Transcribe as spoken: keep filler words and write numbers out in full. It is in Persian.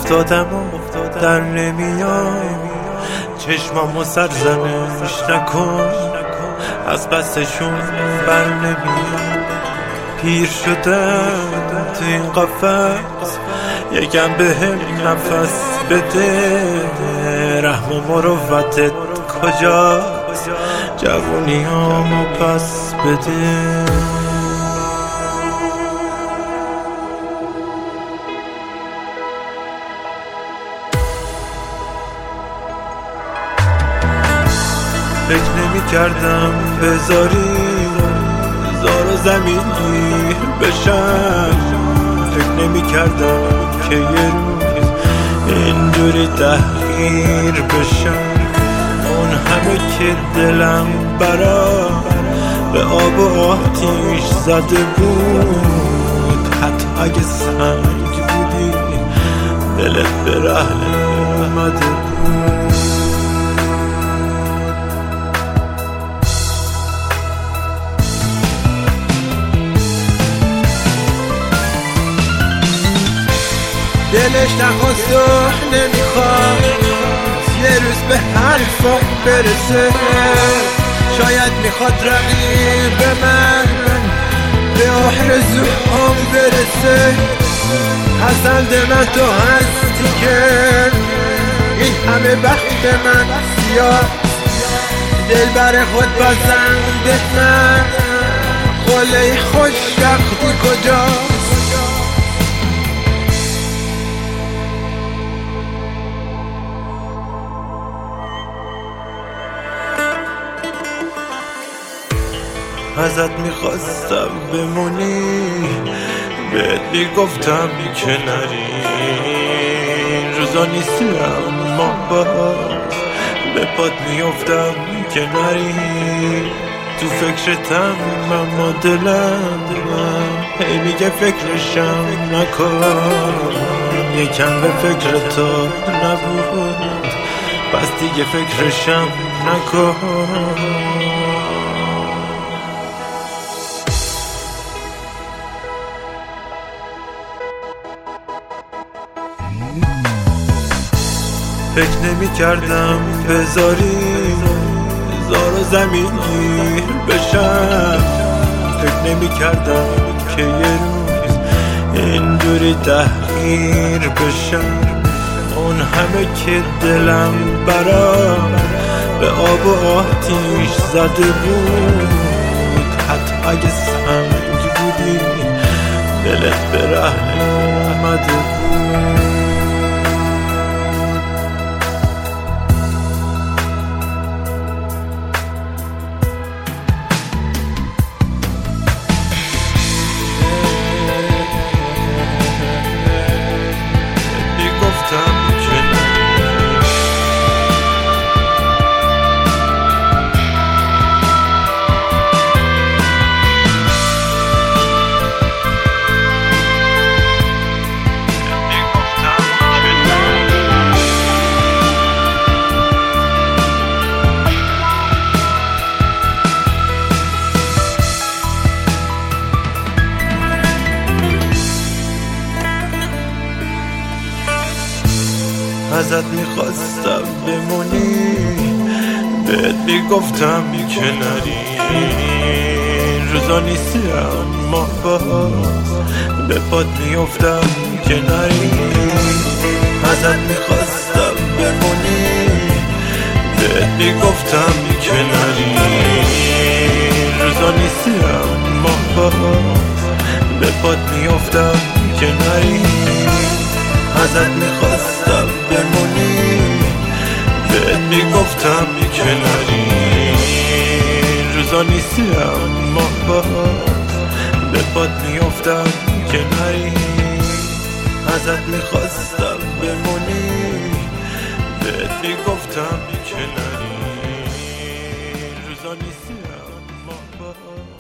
افتادم و در نمیام، چشمامو سرزنش نکن، از بسشون بر نمیام. پیر شدم تو این قفس، یکم بهم نفس بده. رحم و مروتت کجاست؟ جوونیامو پس بده. فکر نمی کردم بذاری زار و زمینی بشن، فکر نمی کردم که یه روز اینجوری تحقیر بشن. اون همه که دلم برا به آب و آتیش زده بود، حتی اگه سنگ بودی دلت به رحم اومده بود. دلش نخواست و نمیخواد یه روز به حرفم برسه، شاید میخواد رقیب من به آرزوهام برسه. پسند من تو هستی که این همه بخت من سیاه، دل بر خود بازنده من، قله خوشبختی کجاست؟ ازت میخواستم بمونی، بهت میگفتم که نری. روزا نیستی اما باز به پات میافتم که نری. تو فکرتم اما دلم هی میگه فکرشم نکن. یکم به فکر تو نبود، پس دیگه فکرشم نکن. فکر نمی کردم بذاری زار و زمینی بشن، فکر نمی کردم که یه روز اینجوری تحقیر بشن. اون همه که دلم برا به آب و آتیش زده بود، حتی اگه سنگ بودی دلت به رحم اومده بود. ازت میخواستم بمونی، بهت میگفتم که نری. روزا نیستی اما باز به پات میافتم که نری. ازت میخواستم بمونی، بهت میگفتم که نری. روزا نیستی اما باز به پات میافتم که نری. ازت میخواستم بمونی، بهت میگفتم که نری. روزا نیستی اما باز به پات میافتم که نری. ازت میخواستم بمونی، بهت میگفتم که نری. روزا نیستی اما باز